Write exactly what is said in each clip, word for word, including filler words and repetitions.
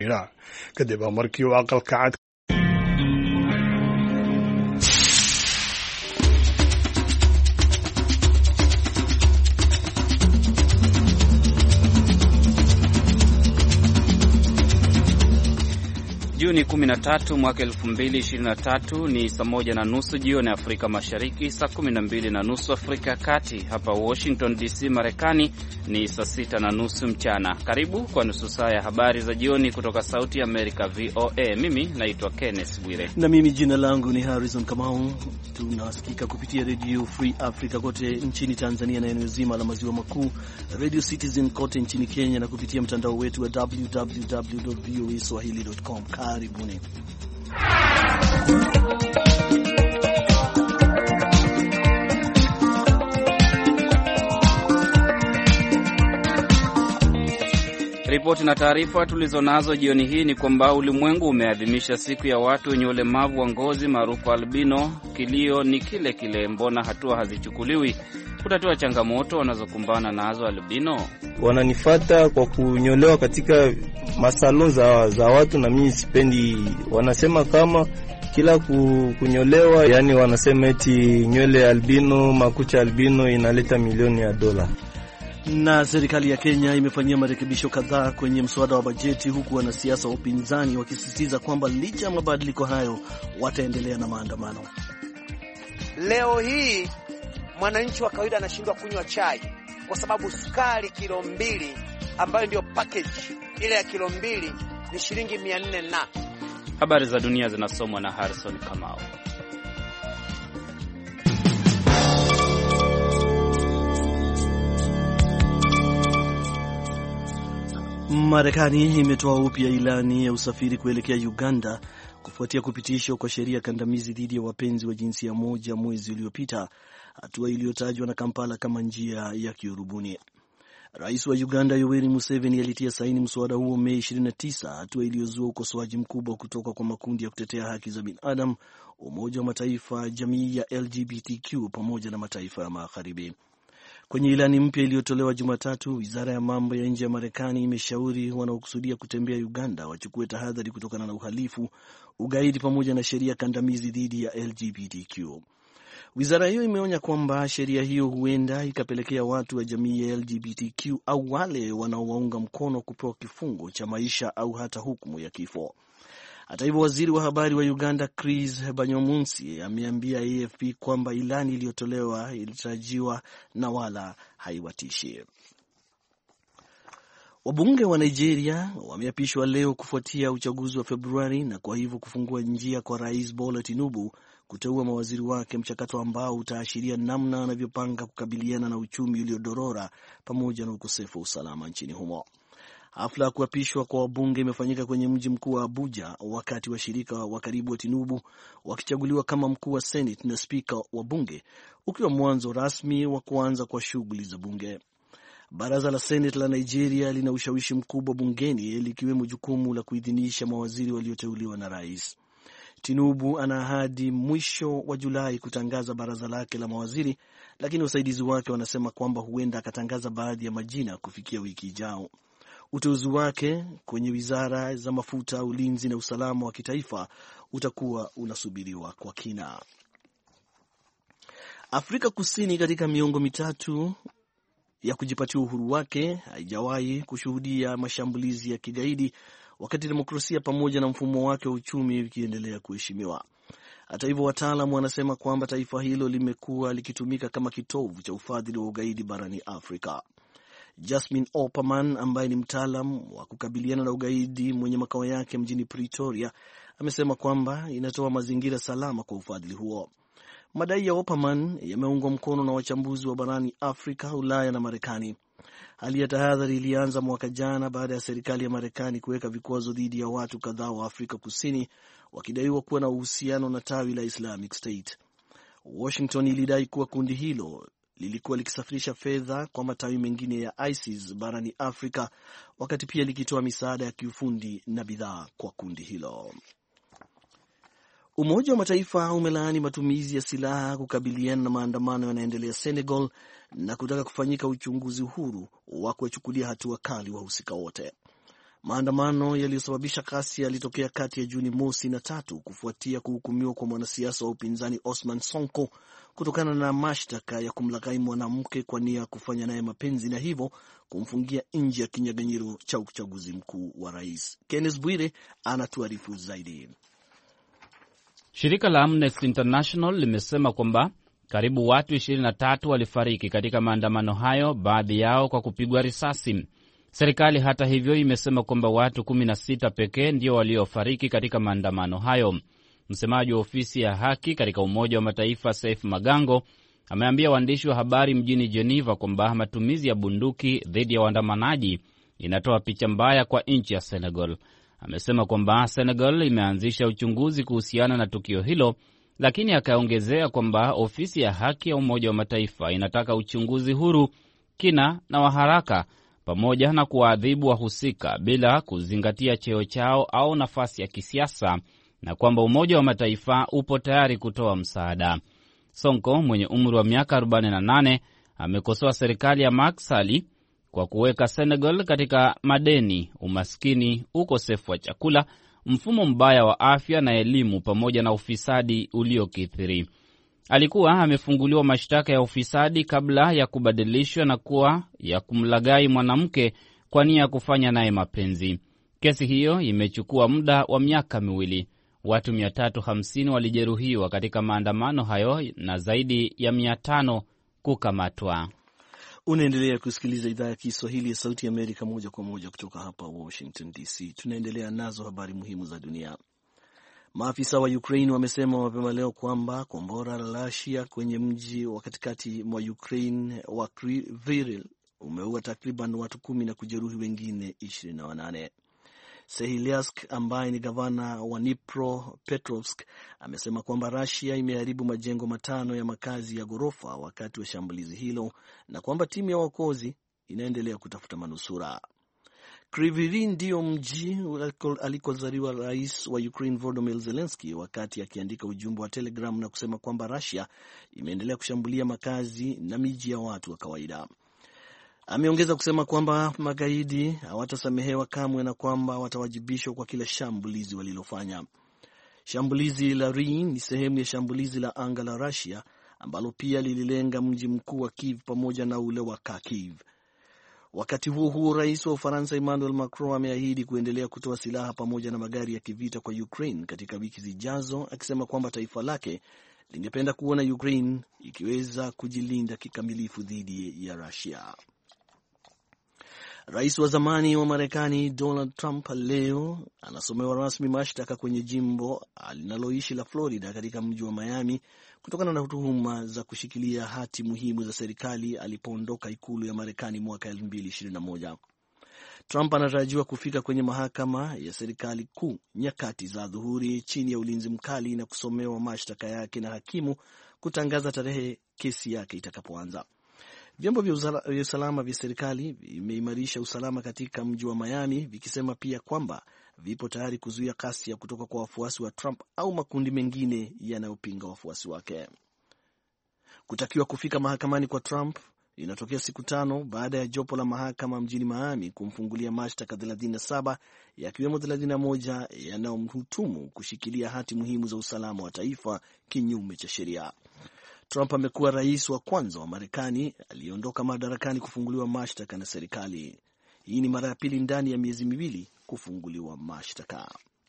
kadib markii uu aqalka cad Juni kumi na tatu mwaka elfu mbili ishirini na tatu ni saa moja na nusu jioni Afrika Mashariki, saa kumi na mbili na nusu Afrika ya Kati. Hapa Washington D C Marekani ni saa sita na nusu mchana. Karibu kwa nusu saa ya habari za jioni kutoka Sauti ya Amerika V O A. Mimi naitwa Kenneth Bwire. Na mimi jina langu ni Harrison Kamau. Tunasikika kupitia Radio Free Africa kote nchini Tanzania na eneo zima la maziwa makuu, Radio Citizen kote nchini Kenya na kupitia mtandao wetu wa w w w dot v o a swahili dot com. Karibuni. Ripoti na taarifa tulizonazo jioni hii ni kwamba ulimwengu umeadhimisha siku ya watu wenye ulemavu wa ngozi maarufu albino. Kilio ni kile kile, mbona hatua hazichukuliwi kutatua changamoto wanazokumbana nazo albino? Wananifata kwa kunyolewa katika masalon za, za watu na mimi sipendi. Wanasema kama kila kunyolewa, yani wanasema eti nywele albino, makucha albino inaleta milioni ya dola. Na serikali ya Kenya imefanyia marekebisho kadhaa kwenye mswada wa bajeti, huku wanasiasa wa upinzani wakisisitiza kwamba licha ya mabadiliko hayo wataendelea na maandamano. Leo hii mwananchi wa kawaida anashindwa kunywa chai kwa sababu sukari kilo mbili ambayo ndio package ile ya kilo mbili ni shilingi mia nne na. Habari za dunia zinasomwa na Harrison Kamau. Marekani imetoa upya ilani ya usafiri kuelekea Uganda kufuatia kupitishwa kwa sheria kandamizi dhidi ya wapenzi wa jinsia moja mwezi uliopita, hatua iliyotajwa na Kampala kama njia ya kiurubuni. Rais wa Uganda Yoweri Museveni alitia saini mswada huo Mei ishirini na tisa, hatua iliyozua ukosoaji mkubwa kutoka kwa makundi ya kutetea haki za binadamu, Umoja wa Mataifa, jamii ya L G B T Q pamoja na mataifa ya Magharibi. Kwenye ilani mpya iliyotolewa Jumatatu, Wizara ya Mambo ya Nje ya Marekani imeshauri wanaokusudia kutembea Uganda wachukue tahadhari kutokana na uhalifu, ugaidi pamoja na sheria kandamizi dhidi ya L G B T Q. Wizara hiyo imeonya kwamba sheria hiyo huenda ikapelekea watu wa jamii ya L G B T Q au wale wanaowaunga mkono kupewa kifungo cha maisha au hata hukumu ya kifo. Hata hivyo, waziri wa habari wa Uganda Chris Banyomunsi ameambia A F P kwamba ilani iliyotolewa ilitarajiwa na wala haiwatishi. Wabunge wa Nigeria wameapishwa leo kufuatia uchaguzi wa Februari na kwa hivyo kufungua njia kwa Rais Bola Tinubu kuteua mawaziri wake, mchakato ambao utaashiria namna wanavyopanga kukabiliana na uchumi uliodorora pamoja na ukosefu wa usalama nchini humo. Hafla ya kuapishwa kwa wabunge imefanyika kwenye mji mkuu wa Abuja, wakati washirika wa karibu wa Tinubu wakichaguliwa kama mkuu wa Senate na spika wa bunge, ukiwa mwanzo rasmi wa kuanza kwa shughuli za bunge. Baraza la Senate la Nigeria lina ushawishi mkubwa bungeni, likiwemo jukumu la kuidhinisha mawaziri walioteuliwa na rais. Tinubu ana hadi mwisho wa Julai kutangaza baraza lake la mawaziri, lakini wasaidizi wake wanasema kwamba huenda akatangaza baadhi ya majina kufikia wiki ijayo. Uteuzi wake kwenye wizara za mafuta, ulinzi na usalama wa kitaifa utakuwa unasubiriwa kwa kina. Afrika Kusini katika miongo mitatu ya kujipatia uhuru wake haijawahi kushuhudia mashambulizi ya kigaidi, wakati demokrasia pamoja na mfumo wake wa uchumi vikiendelea kuheshimiwa. Hata hivyo, wataalamu wanasema kwamba taifa hilo limekuwa likitumika kama kitovu cha ufadhili wa ugaidi barani Afrika. Jasmine Opperman ambaye ni mtaalam wa kukabiliana na ugaidi mwenye makao yake mjini Pretoria amesema kwamba inatoa mazingira salama kwa ufadhili huo. Madai ya Opperman yameungwa mkono na wachambuzi wa barani Afrika, Ulaya na Marekani. Hali ya tahadhari ilianza mwaka jana baada ya serikali ya Marekani kuweka vikwazo dhidi ya watu kadhaa wa Afrika Kusini wakidaiwa kuwa na uhusiano na tawi la Islamic State. Washington ilidai kuwa kundi hilo lilikuwa likisafirisha fedha kwa matawi mengine ya ISIS barani Afrika, wakati pia likitoa misaada ya kiufundi na bidhaa kwa kundi hilo. Umoja wa Mataifa umelaani matumizi ya silaha kukabiliana na maandamano yanayoendelea Senegal na kutaka kufanyika uchunguzi huru wa kuwachukulia hatua kali wahusika wote. Maandamano yaliyosababisha ghasia yalitokea kati ya Juni mosi na tatu kufuatia kuhukumiwa kwa mwanasiasa wa upinzani Osman Sonko kutokana na mashtaka ya kumlaghai mwanamke kwa nia ya kufanya naye mapenzi na hivyo kumfungia nje ya kinyang'anyiro cha uchaguzi mkuu wa rais. Kenneth Bwire anatuarifu zaidi. Shirika la Amnesty International limesema kwamba karibu watu ishirini na tatu walifariki katika maandamano hayo, baadhi yao kwa kupigwa risasi. Serikali hata hivyo imesema kwamba watu kumi na sita pekee ndio waliofariki katika maandamano hayo. Msemaji wa ofisi ya haki katika Umoja wa Mataifa Saif Magango ameambia waandishi wa habari mjini Geneva kwamba matumizi ya bunduki dhidi ya waandamanaji inatoa picha mbaya kwa nchi ya Senegal. Amesema kwamba Senegal imeanzisha uchunguzi kuhusiana na tukio hilo, lakini akaongezea kwamba ofisi ya haki ya Umoja wa Mataifa inataka uchunguzi huru, kina na wa haraka, pamoja na kuwaadhibu wahusika bila kuzingatia cheo chao au nafasi ya kisiasa, na kwamba Umoja wa Mataifa upo tayari kutoa msaada. Sonko mwenye umri wa miaka arobaini na nane amekosoa serikali ya Macky Sall kwa kuweka Senegal katika madeni, umaskini, ukosefu wa chakula, mfumo mbaya wa afya na elimu, pamoja na ufisadi uliokithiri. Alikuwa amefunguliwa mashtaka ya ufisadi kabla ya kubadilishwa na kuwa ya kumlaghai mwanamke kwa nia ya kufanya naye mapenzi. Kesi hiyo imechukua muda wa miaka miwili. Watu mia tatu hamsini walijeruhiwa katika maandamano hayo na zaidi ya mia tano kukamatwa. Unaendelea kusikiliza idhaa ya Kiswahili ya Sauti ya Amerika moja kwa moja kutoka hapa Washington D C. Tunaendelea nazo habari muhimu za dunia. Maafisa wa Ukraine wamesema mapema leo kwamba kombora la Russia kwenye mji wa katikati mwa Ukraine wa Kryvyi umeua takriban watu kumi na kujeruhi wengine ishirini na wanane. Sehiliask ambaye ni gavana wa Dnipropetrovsk amesema kwamba Russia imeharibu majengo matano ya makazi ya ghorofa wakati wa shambulizi hilo na kwamba timu ya waokozi inaendelea kutafuta manusura. Kryvyi ndio mji alikozaliwa rais wa Ukraine Volodymyr Zelensky, wakati akiandika ujumbe wa Telegram na kusema kwamba Russia imeendelea kushambulia makazi na miji ya watu wa kawaida. Ameongeza kusema kwamba magaidi hawatasamehewa kamwe na kwamba watawajibishwa kwa kila shambulizi walilofanya. Shambulizi la Ri ni sehemu ya shambulizi la anga la Russia ambalo pia lililenga mji mkuu wa Kiev pamoja na ule wa Kharkiv. Wakati huo huo, rais wa Ufaransa Emmanuel Macron ameahidi kuendelea kutoa silaha pamoja na magari ya kivita kwa Ukraine katika wiki zijazo, akisema kwamba taifa lake lingependa kuona Ukraine ikiweza kujilinda kikamilifu dhidi ya Russia. Rais wa zamani wa Marekani Donald Trump leo anasomewa rasmi mashtaka kwenye jimbo linaloishi la Florida katika mji wa Miami kutokana na tuhuma za kushikilia hati muhimu za serikali alipoondoka ikulu ya Marekani mwaka elfu mbili ishirini na moja. Trump anatarajiwa kufika kwenye mahakama ya serikali kuu nyakati za dhuhuri chini ya ulinzi mkali na kusomewa mashtaka yake na hakimu kutangaza tarehe kesi yake itakapoanza. Vyombo vya usalama vya serikali vimeimarisha usalama katika mji wa Miami, vikisema pia kwamba vipo tayari kuzuia ghasia kutoka kwa wafuasi wa Trump au makundi mengine yanayopinga wafuasi wake. Kutakiwa kufika mahakamani kwa Trump inatokea siku tano baada ya jopo la mahakama mjini Miami kumfungulia mashtaka thelathini na saba yakiwemo thelathini na moja yanayomhutumu kushikilia hati muhimu za usalama wa taifa kinyume cha sheria. Trump amekuwa rais wa kwanza wa Marekani aliyeondoka madarakani kufunguliwa mashtaka na serikali. Hii ni mara ya pili ndani ya miezi miwili kufunguliwa mashtaka.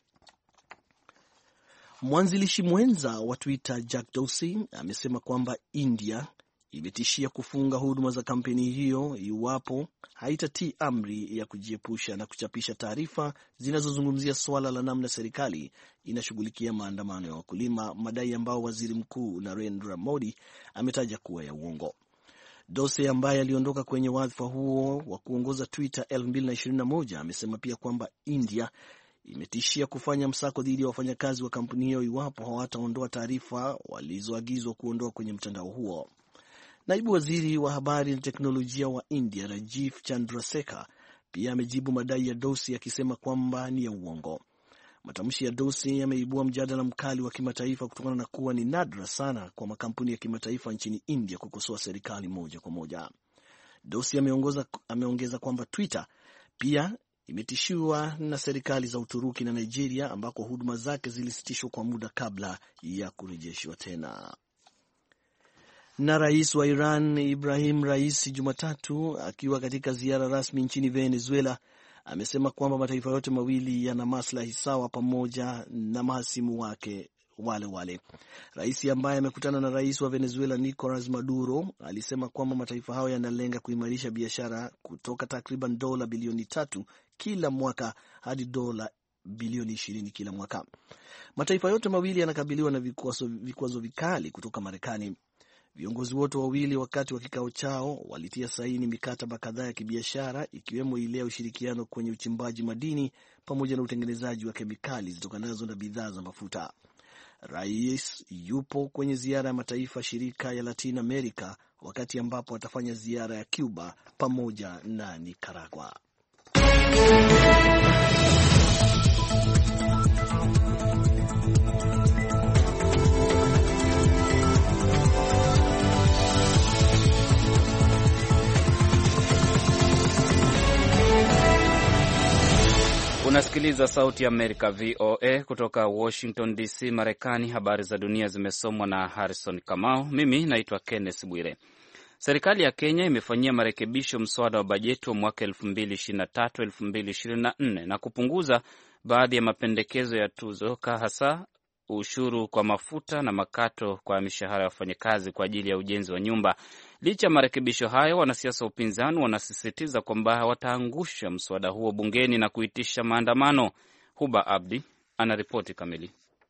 Mwanzilishi mwenza wa Twitter Jack Dorsey amesema kwamba India imetishia kufunga huduma za kampeni hiyo iwapo haitatii amri ya kujiepusha na kuchapisha taarifa zinazozungumzia swala la namna serikali inashughulikia maandamano ya wakulima, madai ambao waziri mkuu Narendra Modi ametaja kuwa ya uongo. Dorsey ambaye aliondoka kwenye wadhifa huo wa kuongoza Twitter elfu mbili na ishirini na moja amesema pia kwamba India imetishia kufanya msako dhidi ya wafanyakazi wa kampuni hiyo iwapo hawataondoa taarifa walizoagizwa kuondoa kwenye mtandao huo. Naibu waziri wa habari na teknolojia wa India Rajiv Chandrasekhar pia amejibu madai ya Dorsey akisema kwamba ni ya uongo. Matamshi ya Dorsey yameibua mjadala mkali wa kimataifa kutokana na kuwa ni nadra sana kwa makampuni ya kimataifa nchini India kukosoa serikali moja kwa moja. Dorsey ameongeza ameongeza kwamba Twitter pia imetishiwa na serikali za Uturuki na Nigeria ambako huduma zake zilisitishwa kwa muda kabla ya kurejeshwa tena. Na rais wa Iran Ibrahim Raisi Jumatatu akiwa katika ziara rasmi nchini Venezuela amesema kwamba mataifa yote mawili yana maslahi sawa pamoja na mahasimu wake wale wale. Rais ambaye amekutana na rais wa Venezuela Nicolas Maduro alisema kwamba mataifa hayo yanalenga kuimarisha biashara kutoka takriban dola bilioni tatu kila mwaka hadi dola bilioni ishirini kila mwaka. Mataifa yote mawili yanakabiliwa na vikwazo, vikwazo vikali kutoka Marekani. Viongozi wote wawili wakati wa kikao chao walitia saini mikataba kadhaa ya kibiashara ikiwemo ile ya ushirikiano kwenye uchimbaji madini pamoja na utengenezaji wa kemikali zitokanazo na bidhaa za mafuta. Rais yupo kwenye ziara ya mataifa shirika ya Latin America wakati ambapo atafanya ziara ya Cuba pamoja na Nicaragua. Unasikiliza Sauti ya Amerika V O A kutoka Washington D C, Marekani. Habari za dunia zimesomwa na Harrison Kamau. Mimi naitwa Kenneth Bwire. Serikali ya Kenya imefanyia marekebisho mswada wa bajeti wa mwaka elfu mbili ishirini na tatu elfu mbili ishirini na nne na kupunguza baadhi ya mapendekezo ya tuzoka, hasa ushuru kwa mafuta na makato kwa mishahara ya wafanyakazi kwa ajili ya ujenzi wa nyumba. Licha ya marekebisho hayo, wanasiasa wa upinzani wanasisitiza kwamba wataangusha mswada huo bungeni na kuitisha maandamano. Huba Abdi anaripoti kamili.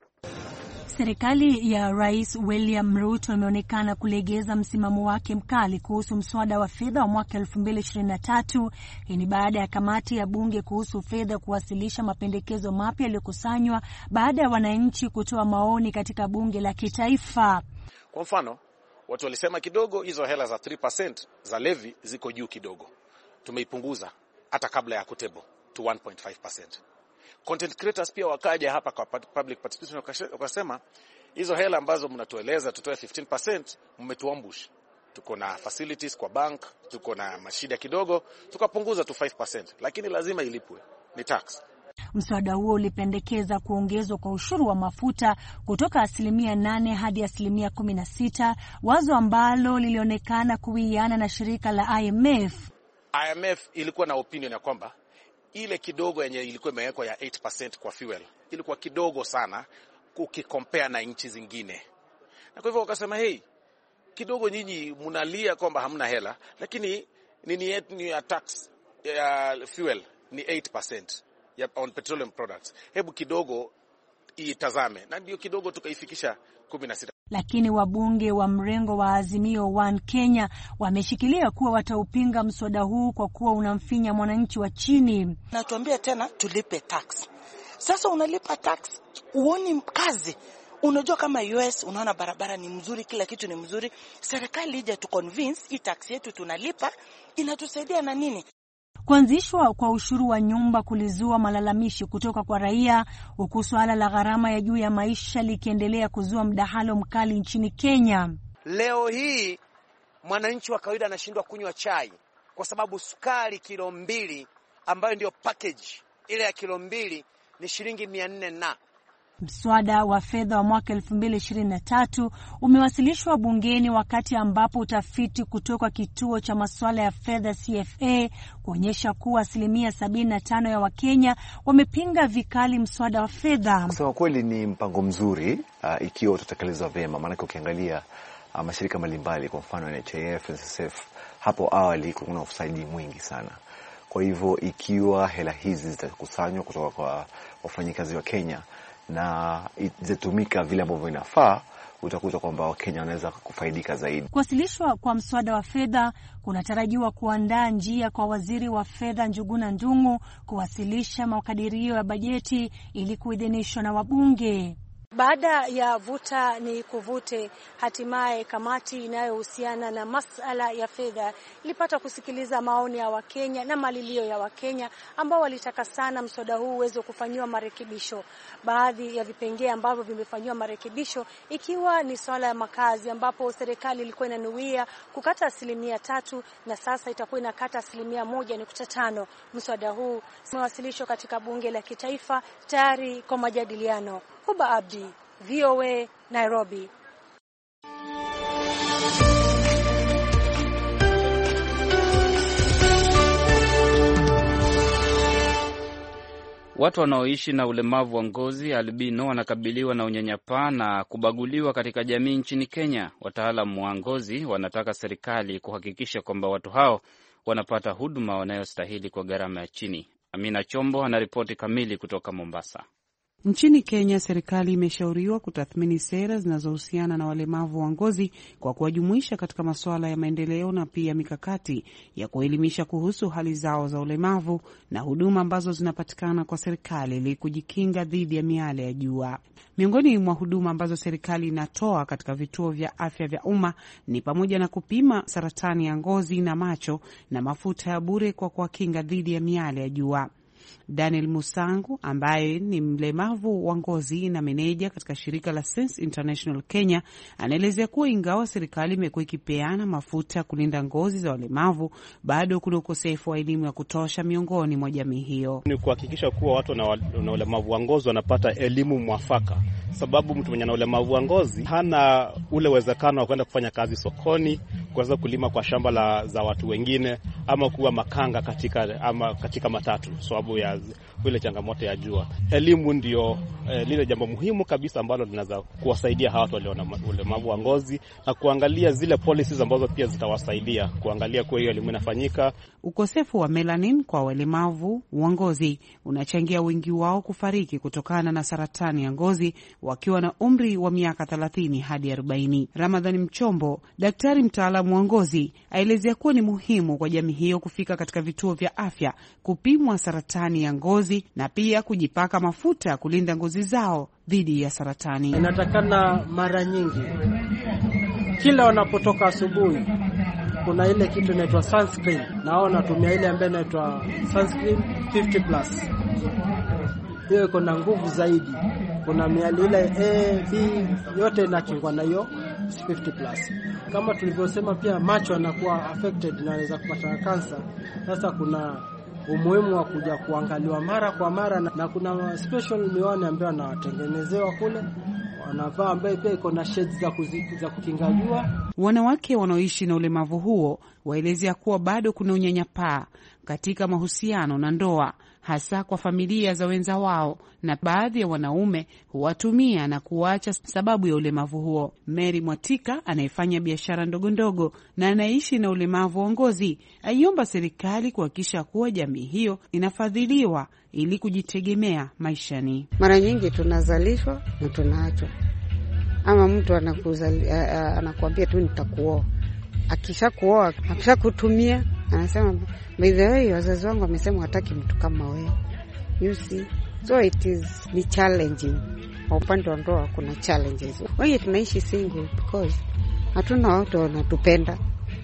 Serikali ya Rais William Ruto imeonekana kulegeza msimamo wake mkali kuhusu mswada wa fedha wa mwaka elfu mbili ishirini na tatu. Hii ni baada ya kamati ya bunge kuhusu fedha kuwasilisha mapendekezo mapya yaliyokusanywa baada ya wananchi kutoa maoni katika bunge la kitaifa. Kwa mfano, watu walisema kidogo hizo hela za three percent za levy ziko juu kidogo. Tumeipunguza hata kabla ya kutebo to one point five percent. Content creators pia wakaja hapa kwa public participation wakasema hizo hela ambazo mnatueleza tutoe fifteen percent mmetuambush. Tuko na facilities kwa bank, tuko na mashida kidogo, tukapunguza to five percent, lakini lazima ilipwe, ni tax. Mswada huo ulipendekeza kuongezwa kwa ushuru wa mafuta kutoka asilimia nane hadi asilimia kumi na sita, wazo ambalo lilionekana kuwiana na shirika la I M F. I M F ilikuwa na opinion ya kwamba ile kidogo yenye ilikuwa imewekwa ya eight percent kwa fuel ilikuwa kidogo sana ukikompare na nchi zingine. Na kwa hivyo wakasema, hey, kidogo nyinyi mnalia kwamba hamna hela, lakini nini yetu ya tax ya fuel ni eight percent ya on petroleum products. Hebu kidogo itazame. Na ndio kidogo tukaifikisha kumi na sita. Lakini wabunge wa mrengo wa Azimio One Kenya wameshikilia kuwa wataupinga mswada huu kwa kuwa unamfinya mwananchi wa chini. Na tuambia tena tulipe tax. Sasa unalipa tax, uoni kazi. Unajua kama U S unaona barabara ni mzuri, kila kitu ni mzuri. Serikali ije tu convince hii tax yetu tunalipa inatusaidia na nini? Kuanzishwa kwa ushuru wa nyumba kulizua malalamishi kutoka kwa raia, huku swala la gharama ya juu ya maisha likiendelea kuzua mdahalo mkali nchini Kenya. Leo hii mwananchi wa kawaida anashindwa kunywa chai kwa sababu sukari kilo mbili ambayo ndio package ile ya kilo mbili ni shilingi mia nne na. Mswada wa fedha wa mwaka elfu mbili ishirini na tatu umewasilishwa bungeni wakati ambapo utafiti kutoka kituo cha masuala ya fedha C F A kuonyesha kuwa asilimia sabini na tano ya Wakenya wamepinga vikali mswada wa fedha. Kusema kweli ni mpango mzuri uh, ikiwa utatekelezwa vyema, maana ukiangalia uh, mashirika mbalimbali kwa mfano N H I F, N S S F hapo awali kuna ufisadi mwingi sana. Kwa hivyo ikiwa hela hizi zitakusanywa kutoka kwa wafanyikazi wa Kenya na itatumika vile ambavyo inafaa, utakuta kwamba Wakenya wanaweza kufaidika zaidi. Kuwasilishwa kwa mswada wa fedha kunatarajiwa kuandaa njia kwa waziri wa fedha Njuguna Ndung'u kuwasilisha makadirio ya bajeti ili kuidhinishwa na wabunge. Baada ya vuta ni kuvute, hatimaye kamati inayohusiana na masuala ya fedha ilipata kusikiliza maoni ya Wakenya na malilio ya Wakenya ambao walitaka sana mswada huu uweze kufanyiwa marekebisho. Baadhi ya vipengee ambavyo vimefanyiwa marekebisho ikiwa ni swala ya makazi, ambapo serikali ilikuwa inanuia kukata asilimia tatu na sasa itakuwa inakata asilimia moja nukta tano. Mswada huu umewasilishwa katika bunge la kitaifa tayari kwa majadiliano. Huba Abdi, V O A, Nairobi. Watu wanaoishi na ulemavu wa ngozi albino wanakabiliwa na unyanyapaa na kubaguliwa katika jamii nchini Kenya. Wataalamu wa ngozi wanataka serikali kuhakikisha kwamba watu hao wanapata huduma wanayostahili kwa gharama ya chini. Amina Chombo anaripoti kamili kutoka Mombasa. Nchini Kenya, serikali imeshauriwa kutathmini sera zinazohusiana na walemavu wa ngozi kwa kuwajumuisha katika masuala ya maendeleo na pia mikakati ya kuelimisha kuhusu hali zao za ulemavu na huduma ambazo zinapatikana kwa serikali ili kujikinga dhidi ya miale ya jua. Miongoni mwa huduma ambazo serikali inatoa katika vituo vya afya vya umma ni pamoja na kupima saratani ya ngozi na macho na mafuta ya bure kwa kuwakinga dhidi ya miale ya jua. Daniel Musangu ambaye ni mlemavu wa ngozi na meneja katika shirika la Sense International Kenya anaelezea kuwa ingawa serikali imekuwa ikipeana mafuta ya kulinda ngozi za walemavu, bado kuna ukosefu wa elimu ya kutosha miongoni mwa jamii hiyo. Ni kuhakikisha kuwa watu na ulemavu wa ngozi wanapata elimu mwafaka, sababu mtu mwenye na ulemavu wa ngozi hana ule uwezekano wa kwenda kufanya kazi sokoni, kuweza kulima kwa shamba la za watu wengine, ama kuwa makanga katika ama katika matatu sababu ya ile changamoto ya jua. Elimu ndio eh, lile jambo muhimu kabisa ambalo linaweza kuwasaidia hawa watu walio na ulemavu wa ngozi, na kuangalia zile policies ambazo pia zitawasaidia kuangalia kwa hiyo elimu inafanyika. Ukosefu wa melanin kwa walemavu wa ngozi unachangia wengi wao kufariki kutokana na saratani ya ngozi wakiwa na umri wa miaka thelathini hadi arobaini. Ramadhani Mchombo, daktari mtaalamu wa ngozi, aelezea kuwa ni muhimu kwa jamii hiyo kufika katika vituo vya afya kupimwa saratani ya ngozi na pia kujipaka mafuta ya kulinda ngozi zao dhidi ya saratani. Inatakana mara nyingi kila wanapotoka asubuhi kuna ile kitu inaitwa sunscreen. Nao natumia ile ambayo inaitwa sunscreen fifty plus. Hiyo iko na nguvu zaidi. Kuna miali ile A, B yote inakingwa na hiyo fifty plus. Kama tulivyosema, pia macho yanakuwa affected na anaweza kupata kansa. Sasa kuna umuhimu wa kuja kuangaliwa mara kwa mara, na, na kuna special miwani ambayo wanatengenezewa kule wanavaa, ambaye pia iko na shades za, za kukinga jua. Wanawake wanaoishi na ulemavu huo waelezea kuwa bado kuna unyanyapaa katika mahusiano na ndoa, hasa kwa familia za wenza wao, na baadhi ya wanaume huwatumia na kuacha sababu ya ulemavu huo. Mary Mwatika anayefanya biashara ndogo ndogo na anaishi na ulemavu wa ngozi aiomba serikali kuhakikisha kuwa jamii hiyo inafadhiliwa ili kujitegemea maishani. Mara nyingi tunazalishwa na tunaachwa, ama mtu anakuzali, anakuambia tu nitakuoa. Akisha kuoa, akisha kutumia, anasema by the way wazazi wangu wamesema hataki mtu kama wewe. You see, so it is ni challenging. Kwa upande wa ndoa kuna challenges. Wengi tunaishi single because hatuna watu wanatupenda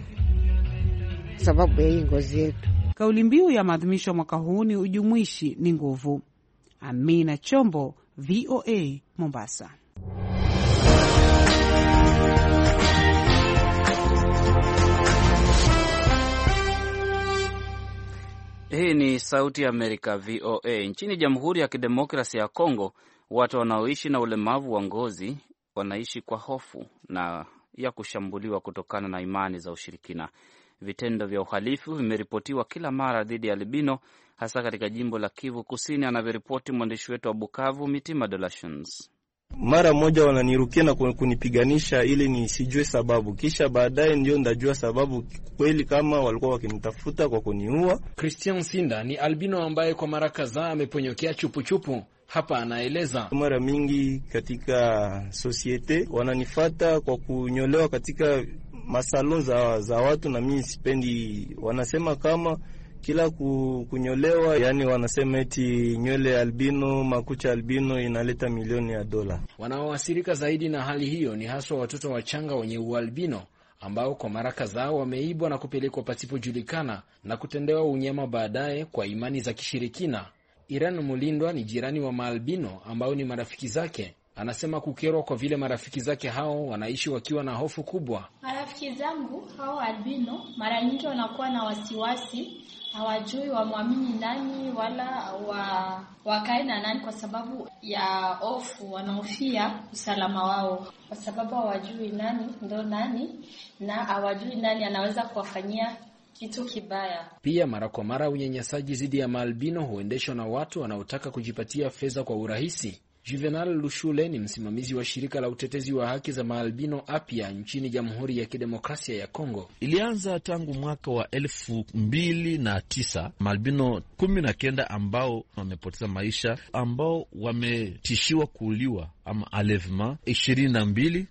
sababu ya hii ngozi yetu. Kauli mbiu ya maadhimisho mwaka huu ni ujumuishi ni nguvu. Amina Chombo, V O A, Mombasa. Hii ni Sauti ya Amerika, V O A. Nchini Jamhuri ya Kidemokrasia ya Kongo, watu wanaoishi na ulemavu wa ngozi wanaishi kwa hofu na ya kushambuliwa kutokana na imani za ushirikina. Vitendo vya uhalifu vimeripotiwa kila mara dhidi ya albino, hasa katika jimbo la Kivu Kusini, anavyoripoti mwandishi wetu wa Bukavu, Mitima Dolations. Mara moja wananirukia na kunipiganisha ili nisijue sababu, kisha baadaye ndio ndajua sababu kweli kama walikuwa wakinitafuta kwa kuniua. Christian Sinda ni albino ambaye kwa mara kadhaa ameponyokea chupu-chupu. Hapa anaeleza, mara mingi katika societe wananifata kwa kunyolewa katika masalon za, za watu, na mimi sipendi. Wanasema kama kila kunyolewa, yani wanasema eti nywele albino, makucha albino inaleta milioni ya dola. Wanaoathirika zaidi na hali hiyo ni haswa watoto wachanga wenye ualbino ambao kwa mara kadhaa wameibwa na kupelekwa pasipojulikana na kutendewa unyama baadaye kwa imani za kishirikina. Irene Mulindwa ni jirani wa maalbino ambao ni marafiki zake. Anasema kukerwa kwa vile marafiki zake hao wanaishi wakiwa na hofu kubwa. Marafiki zangu hao albino mara nyingi wanakuwa na wasiwasi, hawajui wamwamini nani wala wa wakae na nani kwa sababu ya hofu, wanahofia usalama wao kwa sababu hawajui nani ndo nani na hawajui nani anaweza kuwafanyia kitu kibaya. Pia mara kwa mara unyanyasaji dhidi ya maalbino huendeshwa na watu wanaotaka kujipatia fedha kwa urahisi. Juvenal Lushule ni msimamizi wa shirika la utetezi wa haki za maalbino Apia nchini Jamhuri ya Kidemokrasia ya Kongo. Ilianza tangu mwaka wa elfu mbili na tisa. Maalbino kumi na kenda ambao wamepoteza maisha, ambao wametishiwa kuuliwa ama alevema ishirini na mbili,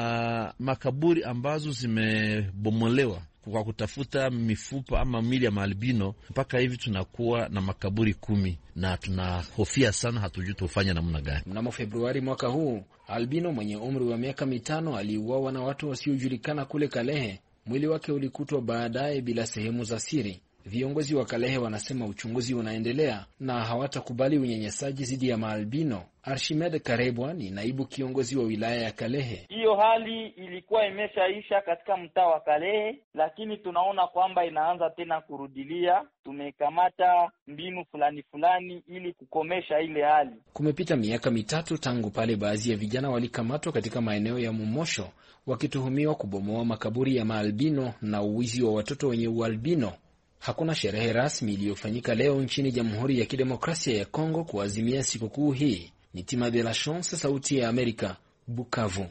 na makaburi ambazo zimebomolewa kwa kutafuta mifupa ama mili ya maalbino. Mpaka hivi tunakuwa na makaburi kumi na tunahofia sana, hatujui tufanye namna gani. Mnamo Februari mwaka huu, albino mwenye umri wa miaka mitano aliuawa na watu wasiojulikana kule Kalehe. Mwili wake ulikutwa baadaye bila sehemu za siri. Viongozi wa Kalehe wanasema uchunguzi unaendelea na hawatakubali unyanyasaji dhidi ya maalbino. Archimede Karebwa ni naibu kiongozi wa wilaya ya Kalehe. Hiyo hali ilikuwa imeshaisha katika mtaa wa Kalehe, lakini tunaona kwamba inaanza tena kurudilia. Tumekamata mbinu fulani fulani ili kukomesha ile hali. Kumepita miaka mitatu tangu pale baadhi ya vijana walikamatwa katika maeneo ya Mumosho wakituhumiwa kubomoa makaburi ya maalbino na uwizi wa watoto wenye ualbino. Hakuna sherehe rasmi iliyofanyika leo nchini Jamhuri ya Kidemokrasia ya Kongo kuazimia sikukuu hii. Ni Tima de la Chance, Sauti ya Amerika, Bukavu.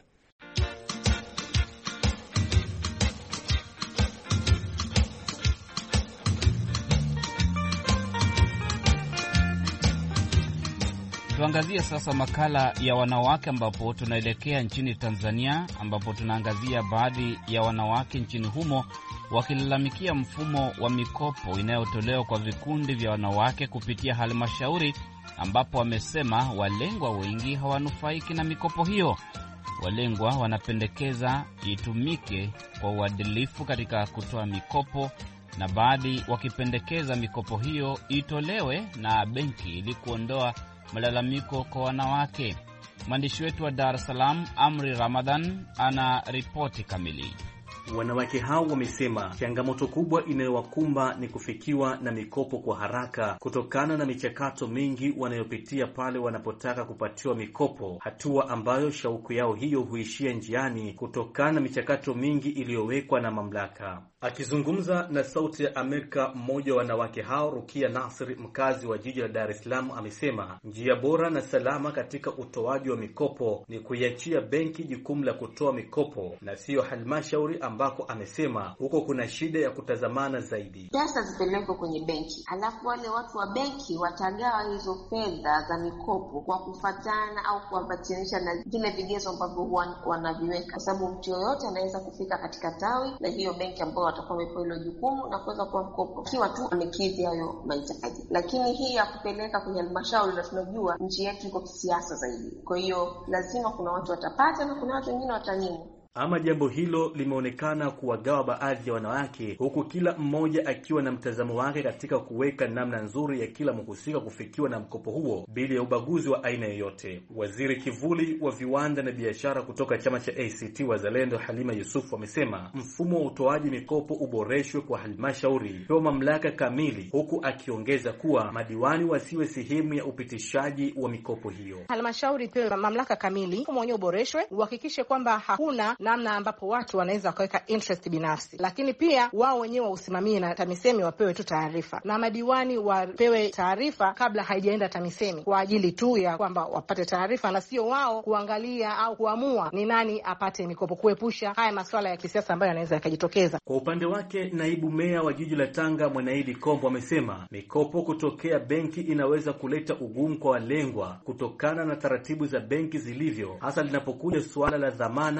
Tuangazie sasa makala ya wanawake, ambapo tunaelekea nchini Tanzania, ambapo tunaangazia baadhi ya wanawake nchini humo wakilalamikia mfumo wa mikopo inayotolewa kwa vikundi vya wanawake kupitia halmashauri, ambapo wamesema walengwa wengi hawanufaiki na mikopo hiyo. Walengwa wanapendekeza itumike kwa uadilifu katika kutoa mikopo, na baadhi wakipendekeza mikopo hiyo itolewe na benki ili kuondoa malalamiko kwa wanawake. Mwandishi wetu wa Dar es Salaam, Amri Ramadhan, ana ripoti kamili. Wanawake hao wamesema changamoto kubwa inayowakumba ni kufikiwa na mikopo kwa haraka kutokana na michakato mingi wanayopitia pale wanapotaka kupatiwa mikopo, hatua ambayo shauku yao hiyo huishia njiani kutokana na michakato mingi iliyowekwa na mamlaka. Akizungumza na Sauti ya Amerika, mmoja wa wanawake hao, Rukia Nasri, mkazi wa jiji la Dar es Salaam, amesema njia bora na salama katika utoaji wa mikopo ni kuiachia benki jukumu la kutoa mikopo na siyo halmashauri, ambako amesema huko kuna shida ya kutazamana zaidi. Pesa zipelekwe kwenye benki, alafu wale watu wa benki watagawa hizo fedha za mikopo kwa kufatana au kuambatanisha na vile vigezo ambavyo wanaviweka, kwa sababu mtu yoyote anaweza kufika katika tawi la hiyo benki ambayo watakuwa wamepewa hilo jukumu na kuweza kuwa mkopo kiwa tu amekidhi hayo mahitaji. Lakini hii ya kupeleka kwenye halmashauri, na tunajua nchi yetu iko kisiasa zaidi, kwa hiyo lazima kuna watu watapata na kuna watu wengine watanyimwa. Ama jambo hilo limeonekana kuwagawa baadhi ya wanawake, huku kila mmoja akiwa na mtazamo wake katika kuweka namna nzuri ya kila mhusika kufikiwa na mkopo huo bila ya ubaguzi wa aina yoyote. Waziri kivuli wa viwanda na biashara kutoka chama cha A C T Wazalendo, Halima Yusufu, amesema mfumo wa utoaji mikopo uboreshwe kwa halmashauri pewa mamlaka kamili, huku akiongeza kuwa madiwani wasiwe sehemu ya upitishaji wa mikopo hiyo. Halmashauri pewa mamlaka kamili, mfumo wenyewe uboreshwe, uhakikishe kwamba hakuna namna ambapo watu wanaweza wakaweka interest binafsi, lakini pia wao wenyewe wausimamie na TAMISEMI wapewe tu taarifa, na madiwani wapewe taarifa kabla haijaenda TAMISEMI kwa ajili tu ya kwamba wapate taarifa na sio wao kuangalia au kuamua ni nani apate mikopo, kuepusha haya masuala ya kisiasa ambayo yanaweza yakajitokeza. Kwa upande wake, naibu meya wa jiji la Tanga Mwanaidi Kombo amesema mikopo kutokea benki inaweza kuleta ugumu kwa walengwa kutokana na taratibu za benki zilivyo, hasa linapokuja suala la dhamana, ambapo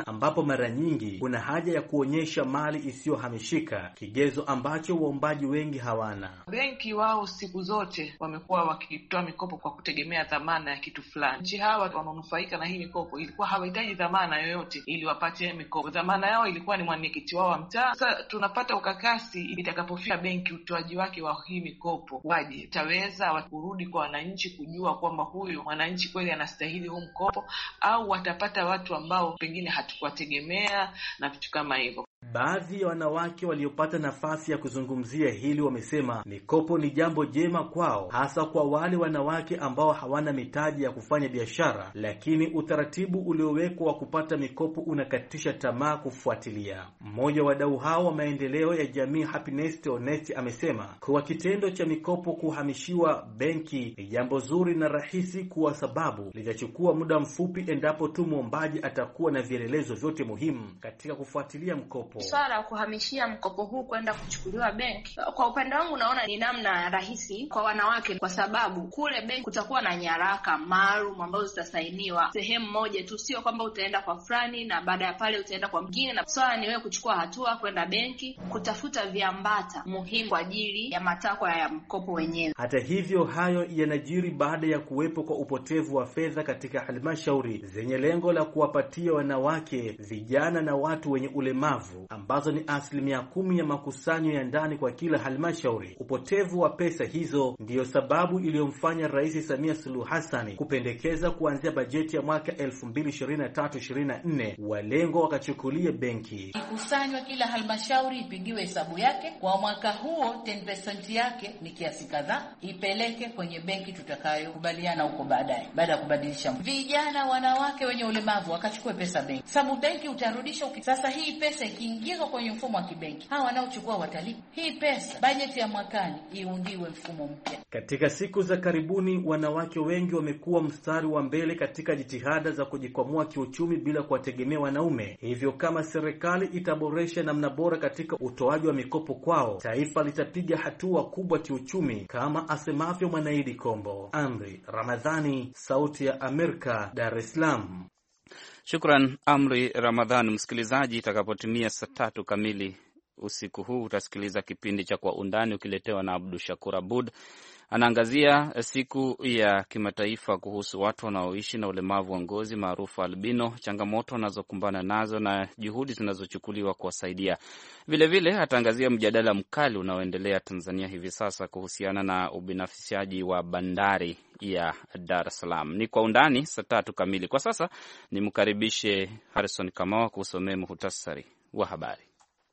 mara nyingi kuna haja ya kuonyesha mali isiyohamishika, kigezo ambacho waombaji wengi hawana. Benki wao siku zote wamekuwa wakitoa mikopo kwa kutegemea dhamana ya kitu fulani. Nchi hawa wananufaika na hii mikopo ilikuwa hawahitaji dhamana yoyote ili wapate mikopo. Dhamana yao ilikuwa ni mwenyekiti wao wa mtaa. Sasa tunapata ukakasi itakapofika benki utoaji wake wa hii mikopo waje taweza kurudi kwa wananchi kujua kwamba huyu mwananchi kweli anastahili huu mkopo, au watapata watu ambao pengine hatukuwategemea na vitu kama hivyo. Baadhi ya wanawake waliopata nafasi ya kuzungumzia hili wamesema mikopo ni jambo jema kwao, hasa kwa wale wanawake ambao hawana mitaji ya kufanya biashara, lakini utaratibu uliowekwa wa kupata mikopo unakatisha tamaa kufuatilia. Mmoja wa wadau hao wa maendeleo ya jamii, Happiness Honest, amesema kuwa kitendo cha mikopo kuhamishiwa benki ni jambo zuri na rahisi, kwa sababu litachukua muda mfupi endapo tu muombaji atakuwa na vielelezo vyote muhimu katika kufuatilia mkopo. Swala la kuhamishia mkopo huu kwenda kuchukuliwa benki, kwa upande wangu naona ni namna rahisi kwa wanawake, kwa sababu kule benki kutakuwa na nyaraka maalum ambazo zitasainiwa sehemu moja tu, sio kwamba utaenda kwa fulani na baada ya pale utaenda kwa mwingine. Na swala ni wewe kuchukua hatua kwenda benki kutafuta viambata muhimu kwa ajili ya matakwa ya mkopo wenyewe. Hata hivyo, hayo yanajiri baada ya kuwepo kwa upotevu wa fedha katika halmashauri zenye lengo la kuwapatia wanawake, vijana na watu wenye ulemavu, ambazo ni asilimia kumi ya makusanyo ya ndani kwa kila halmashauri. Upotevu wa pesa hizo ndiyo sababu iliyomfanya Rais Samia Suluhu Hassan kupendekeza kuanzia bajeti ya mwaka elfu mbili ishirini na tatu ishirini na nne walengo wakachukulie benki. Ikusanywa kila halmashauri, ipigiwe hesabu yake kwa mwaka huo, ten percent yake ni kiasi kadhaa, ipeleke kwenye benki tutakayokubaliana huko baadaye, baada ya kubadilisha. Vijana, wanawake wenye ulemavu wakachukue pesa benki, sababu benki utarudisha uki. Sasa hii pesa ikiingizwa kwenye mfumo wa kibenki, hawa wanaochukua watalipa hii pesa. Bajeti ya mwakani iundiwe mfumo mpya. Katika siku za karibuni, wanawake wengi wamekuwa mstari wa mbele katika jitihada za kujikwamua kiuchumi bila kuwategemea wanaume. Hivyo kama serikali itaboresha namna bora katika utoaji wa mikopo kwao, taifa litapiga hatua kubwa kiuchumi, kama asemavyo Mwanaidi Kombo. Amri Ramadhani, Sauti ya Amerika, Dar es Salaam. Shukran Amri Ramadhan. Msikilizaji, itakapotimia saa tatu kamili usiku huu utasikiliza kipindi cha Kwa Undani ukiletewa na Abdu Shakur Abud. Anaangazia siku ya kimataifa kuhusu watu wanaoishi na ulemavu wa ngozi maarufu albino, changamoto wanazokumbana nazo na juhudi zinazochukuliwa kuwasaidia. Vilevile ataangazia mjadala mkali unaoendelea Tanzania hivi sasa kuhusiana na ubinafsishaji wa bandari ya Dar es Salaam. Ni Kwa Undani saa tatu kamili. Kwa sasa nimkaribishe Harrison Kamau kusomea muhtasari wa habari.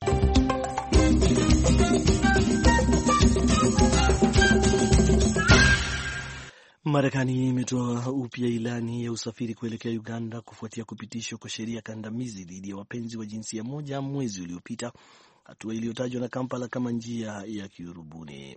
Marekani imetoa upya ilani ya usafiri kuelekea Uganda kufuatia kupitishwa kwa sheria kandamizi dhidi ya wapenzi wa jinsia moja mwezi uliopita, hatua iliyotajwa na Kampala kama njia ya kiurubuni.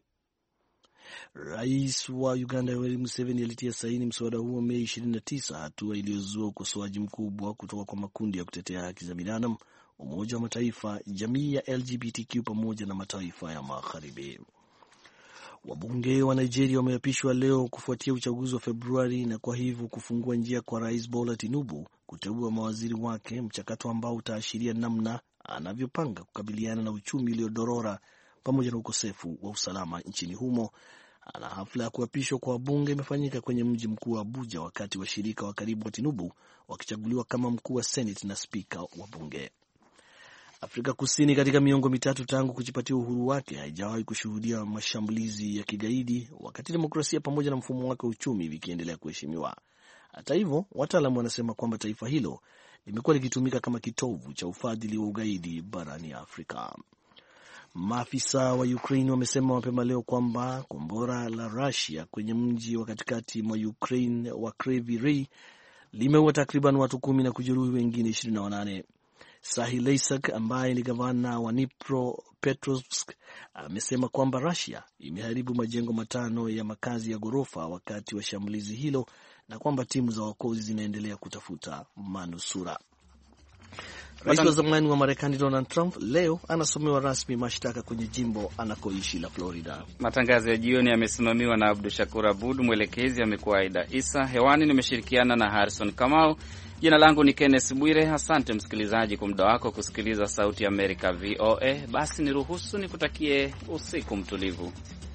Rais wa Uganda Yoweri Museveni alitia saini mswada huo Mei ishirini na tisa, hatua iliyozua ukosoaji mkubwa kutoka kwa makundi ya kutetea haki za binadamu, Umoja wa Mataifa, jamii ya L G B T Q pamoja na mataifa ya Magharibi. Wabunge wa Nigeria wameapishwa leo kufuatia uchaguzi wa Februari na kwa hivyo kufungua njia kwa Rais Bola Tinubu kuteua mawaziri wake, mchakato ambao utaashiria namna anavyopanga kukabiliana na uchumi uliodorora pamoja na ukosefu wa usalama nchini humo. Na hafla ya kuapishwa kwa wabunge imefanyika kwenye mji mkuu wa Abuja, wakati washirika wa karibu wa Tinubu wakichaguliwa kama mkuu wa Senate na spika wa bunge. Afrika Kusini, katika miongo mitatu tangu kujipatia uhuru wake, haijawahi kushuhudia mashambulizi ya kigaidi, wakati demokrasia pamoja na mfumo wake wa uchumi vikiendelea kuheshimiwa. Hata hivyo, wataalamu wanasema kwamba taifa hilo limekuwa likitumika kama kitovu cha ufadhili wa ugaidi barani Afrika. Maafisa wa Ukraine wamesema mapema leo kwamba kombora la Russia kwenye mji wa katikati mwa Ukraine wa Kryvyi Rih limeua takriban watu kumi na kujeruhi wengine ishirini na wanane. Sahi Leisak ambaye ni gavana wa Dnipropetrovsk amesema kwamba Russia imeharibu majengo matano ya makazi ya ghorofa wakati wa shambulizi hilo na kwamba timu za waokozi zinaendelea kutafuta manusura. Rais wa zamani wa Marekani Donald Trump leo anasomewa rasmi mashtaka kwenye jimbo anakoishi la Florida. Matangazo ya jioni yamesimamiwa na Abdu Shakur Abud, mwelekezi amekuwa Aida Isa. Hewani nimeshirikiana na Harrison Kamau. Jina langu ni Kenneth Bwire. Asante msikilizaji kwa muda wako kusikiliza Sauti ya Amerika V O A. Basi niruhusu nikutakie usiku mtulivu.